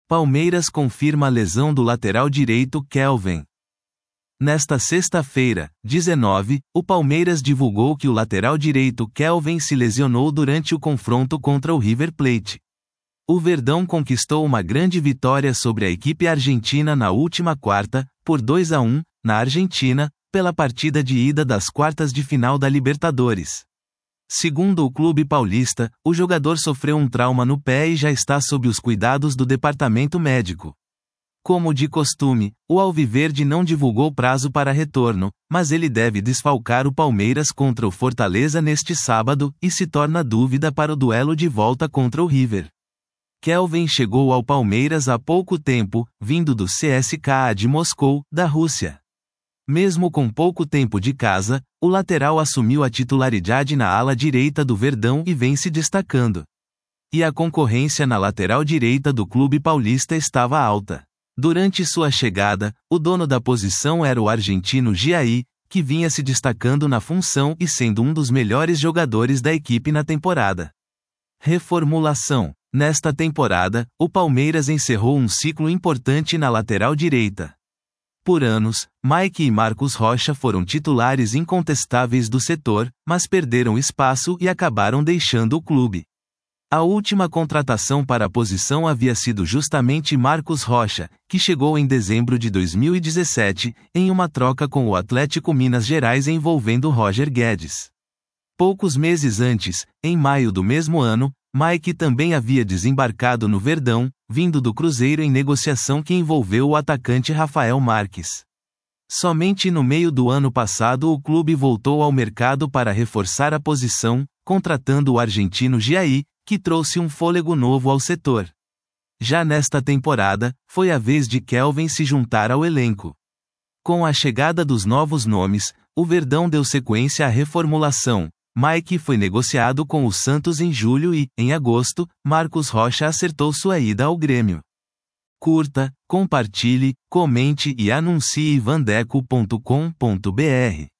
Palmeiras confirma a lesão do lateral direito Kelvin. Nesta sexta-feira, 19, o Palmeiras divulgou que o lateral direito Kelvin se lesionou durante o confronto contra o River Plate. O Verdão conquistou uma grande vitória sobre a equipe argentina na última quarta, por 2-1, na Argentina, pela partida de ida das quartas de final da Libertadores. Segundo o clube paulista, o jogador sofreu um trauma no pé e já está sob os cuidados do departamento médico. Como de costume, o Alviverde não divulgou prazo para retorno, mas ele deve desfalcar o Palmeiras contra o Fortaleza neste sábado e se torna dúvida para o duelo de volta contra o River. Kelvin chegou ao Palmeiras há pouco tempo, vindo do CSKA de Moscou, da Rússia. Mesmo com pouco tempo de casa, o lateral assumiu a titularidade na ala direita do Verdão e vem se destacando. E a concorrência na lateral direita do clube paulista estava alta. Durante sua chegada, o dono da posição era o argentino Giai, que vinha se destacando na função e sendo um dos melhores jogadores da equipe na temporada. Reformulação. Nesta temporada, o Palmeiras encerrou um ciclo importante na lateral direita. Por anos, Mike e Marcos Rocha foram titulares incontestáveis do setor, mas perderam espaço e acabaram deixando o clube. A última contratação para a posição havia sido justamente Marcos Rocha, que chegou em dezembro de 2017, em uma troca com o Atlético Minas Gerais envolvendo Roger Guedes. Poucos meses antes, em maio do mesmo ano, Mike também havia desembarcado no Verdão, vindo do Cruzeiro em negociação que envolveu o atacante Rafael Marques. Somente no meio do ano passado o clube voltou ao mercado para reforçar a posição, contratando o argentino Giai, que trouxe um fôlego novo ao setor. Já nesta temporada, foi a vez de Kelvin se juntar ao elenco. Com a chegada dos novos nomes, o Verdão deu sequência à reformulação. Mike foi negociado com o Santos em julho e, em agosto, Marcos Rocha acertou sua ida ao Grêmio. Curta, compartilhe, comente e anuncie vandeco.com.br.